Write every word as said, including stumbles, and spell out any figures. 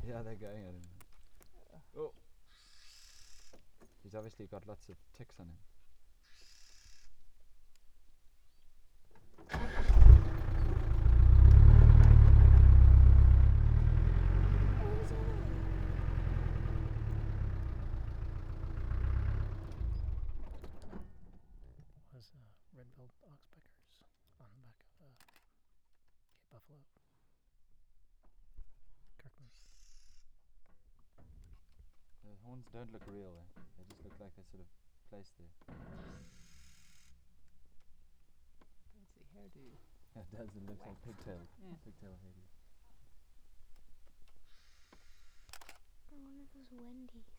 Yeah, they're going at him. Oh. He's obviously got lots of ticks on him. Was uh, red-billed oxpeckers on the back of a Cape buffalo. Kirkland. The horns don't look real, eh? They just look like they're sort of placed there. Fancy hairdo. It does, it looks like pigtail. Yeah. Pigtail hairdo. Or one of those Wendy's.